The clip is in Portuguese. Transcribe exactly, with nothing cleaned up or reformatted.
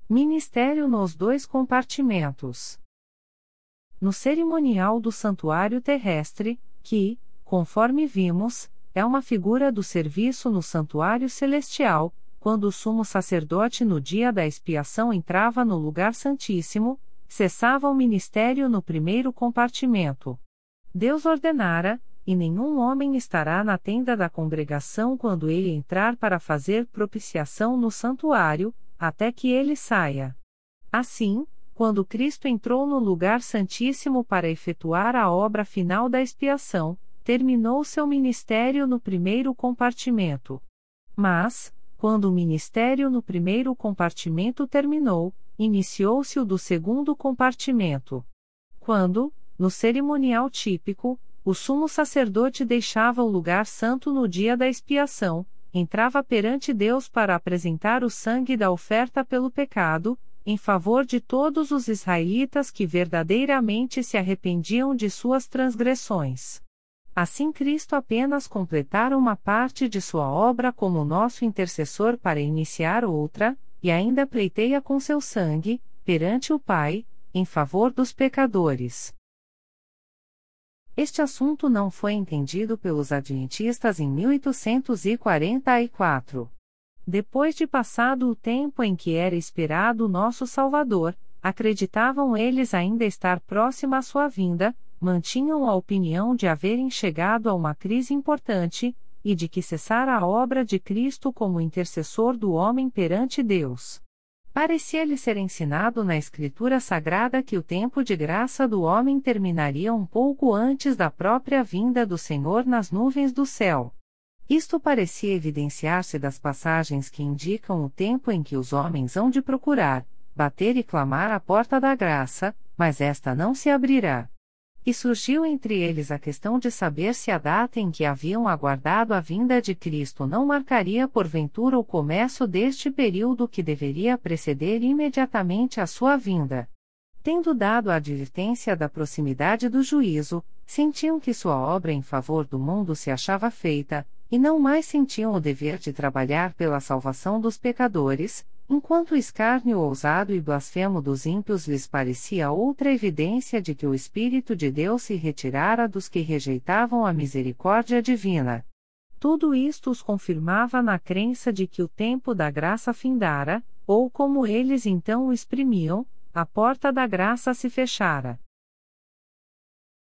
Ministério nos dois compartimentos. No cerimonial do santuário terrestre, que, conforme vimos, é uma figura do serviço no santuário celestial, quando o sumo sacerdote no dia da expiação entrava no lugar santíssimo, cessava o ministério no primeiro compartimento. Deus ordenara, e nenhum homem estará na tenda da congregação quando ele entrar para fazer propiciação no santuário, até que ele saia. Assim, quando Cristo entrou no lugar santíssimo para efetuar a obra final da expiação, terminou seu ministério no primeiro compartimento. Mas, quando o ministério no primeiro compartimento terminou, iniciou-se o do segundo compartimento. Quando, no cerimonial típico, o sumo sacerdote deixava o lugar santo no dia da expiação, entrava perante Deus para apresentar o sangue da oferta pelo pecado, em favor de todos os israelitas que verdadeiramente se arrependiam de suas transgressões. Assim Cristo apenas completara uma parte de sua obra como nosso intercessor para iniciar outra, e ainda pleiteia com seu sangue, perante o Pai, em favor dos pecadores. Este assunto não foi entendido pelos adventistas em mil oitocentos e quarenta e quatro. Depois de passado o tempo em que era esperado o nosso Salvador, acreditavam eles ainda estar próxima à sua vinda, mantinham a opinião de haverem chegado a uma crise importante, e de que cessara a obra de Cristo como intercessor do homem perante Deus. Parecia-lhe ser ensinado na Escritura Sagrada que o tempo de graça do homem terminaria um pouco antes da própria vinda do Senhor nas nuvens do céu. Isto parecia evidenciar-se das passagens que indicam o tempo em que os homens hão de procurar, bater e clamar à porta da graça, mas esta não se abrirá. E surgiu entre eles a questão de saber se a data em que haviam aguardado a vinda de Cristo não marcaria porventura o começo deste período que deveria preceder imediatamente a sua vinda. Tendo dado a advertência da proximidade do juízo, sentiam que sua obra em favor do mundo se achava feita, e não mais sentiam o dever de trabalhar pela salvação dos pecadores, enquanto o escárnio ousado e blasfemo dos ímpios lhes parecia outra evidência de que o Espírito de Deus se retirara dos que rejeitavam a misericórdia divina. Tudo isto os confirmava na crença de que o tempo da graça findara, ou como eles então o exprimiam, a porta da graça se fechara.